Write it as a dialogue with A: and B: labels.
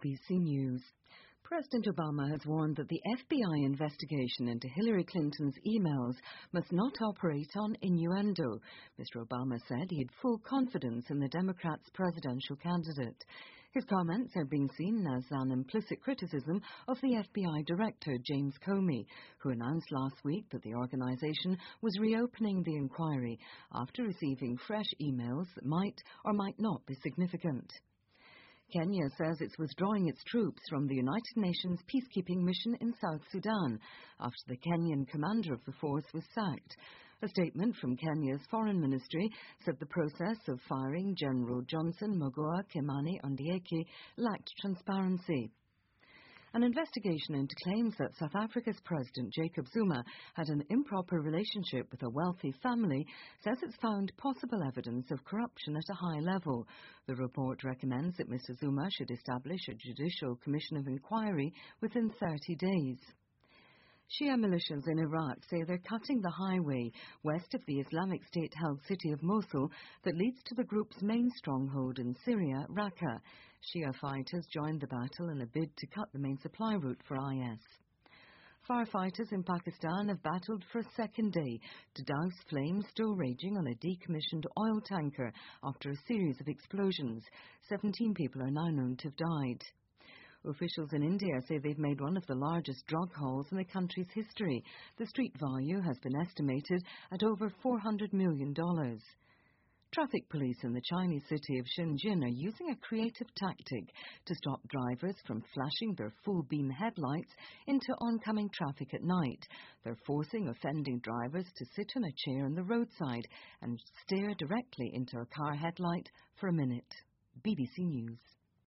A: BBC News. President Obama has warned that the FBI investigation into Hillary Clinton's emails must not operate on innuendo. Mr. Obama said he had full confidence in the Democrats' presidential candidate. His comments are being seen as an implicit criticism of the FBI Director, James Comey, who announced last week that the organization was reopening the inquiry after receiving fresh emails that might or might not be significant. Kenya says it's withdrawing its troops from the United Nations peacekeeping mission in South Sudan after the Kenyan commander of the force was sacked. A statement from Kenya's Foreign Ministry said the process of firing General Johnson Mogoa Kimani Ondieki lacked transparency. An investigation into claims that South Africa's President Jacob Zuma had an improper relationship with a wealthy family says it's found possible evidence of corruption at a high level. The report recommends that Mr. Zuma should establish a judicial commission of inquiry within 30 days. Shia militias in Iraq say they're cutting the highway west of the Islamic State-held city of Mosul that leads to the group's main stronghold in Syria, Raqqa. Shia fighters joined the battle in a bid to cut the main supply route for IS. Firefighters in Pakistan have battled for a second day to douse flames still raging on a decommissioned oil tanker after a series of explosions. 17 people are now known to have died. Officials in India say they've made one of the largest drug hauls in the country's history. The street value has been estimated at over $400 million. Traffic police in the Chinese city of Shenzhen are using a creative tactic to stop drivers from flashing their full-beam headlights into oncoming traffic at night. They're forcing offending drivers to sit on a chair on the roadside and stare directly into a car headlight for a minute. BBC News.